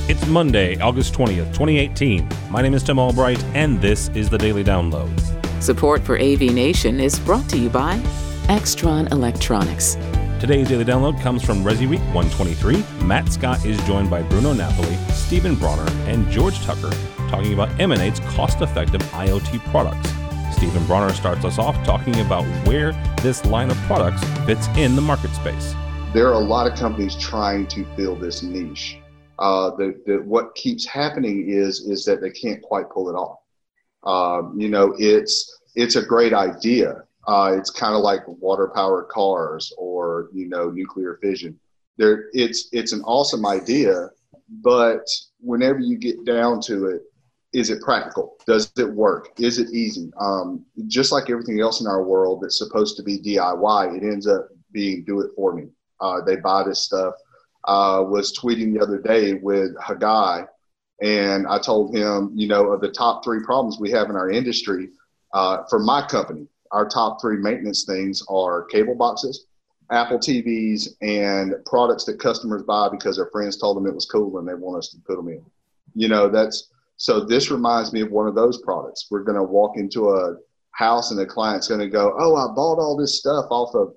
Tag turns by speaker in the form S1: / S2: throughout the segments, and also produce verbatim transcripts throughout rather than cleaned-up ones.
S1: It's Monday, August twentieth, twenty eighteen. My name is Tim Albright, and this is the Daily Download.
S2: Support for A V Nation is brought to you by Extron Electronics.
S1: Today's Daily Download comes from Resi Week one twenty-three. Matt Scott is joined by Bruno Napoli, Stephen Bronner, and George Tucker talking about Eminate's cost-effective IoT products. Stephen Bronner starts us off talking about where this line of products fits in the market space.
S3: There are a lot of companies trying to fill this niche. Uh, the, the, what keeps happening is is that they can't quite pull it off. Um, you know, it's it's a great idea. Uh, it's kind of like water-powered cars or, you know, nuclear fission. There, it's it's an awesome idea, but whenever you get down to it, is it practical? Does it work? Is it easy? Um, just like everything else in our world that's supposed to be D I Y, it ends up being do it for me. Uh, they buy this stuff. Uh, was tweeting the other day with a guy, and I told him, you know, of the top three problems we have in our industry, uh, for my company, our top three maintenance things are cable boxes, Apple T Vs, and products that customers buy because their friends told them it was cool and they want us to put them in. You know, that's so this reminds me of one of those products. We're going to walk into a house and the client's going to go, oh, I bought all this stuff off of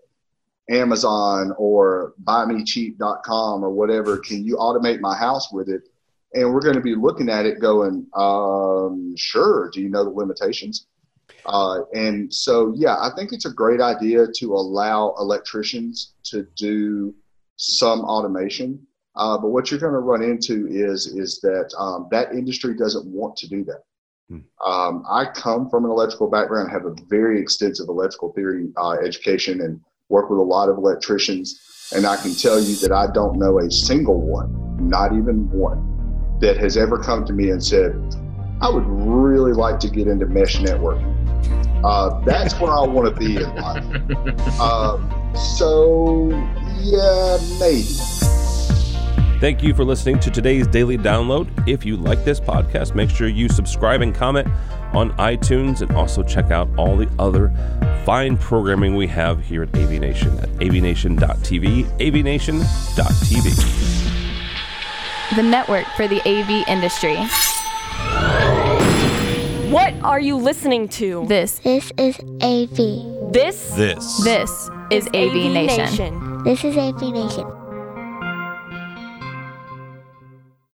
S3: Amazon or buy me cheap dot com or whatever. Can you automate my house with it? And we're going to be looking at it going, um, sure. Do you know the limitations? Uh, and so, yeah, I think it's a great idea to allow electricians to do some automation. Uh, but what you're going to run into is, is that um, that industry doesn't want to do that. Hmm. Um, I come from an electrical background, have a very extensive electrical theory uh, education, and work with a lot of electricians, and I can tell you that I don't know a single one, not even one, that has ever come to me and said, I would really like to get into mesh networking. Uh, that's where I want to be in life. Um, so, yeah, maybe.
S1: Thank you for listening to today's Daily Download. If you like this podcast, make sure you subscribe and comment on iTunes, and also check out all the other fine programming we have here at A V Nation at A V nation dot T V, A V nation dot T V.
S4: The network for the A V industry.
S5: What are you listening to?
S4: This.
S6: This is A V.
S5: This?
S1: This.
S4: This is A V Nation.
S5: Nation.
S6: This is A V Nation.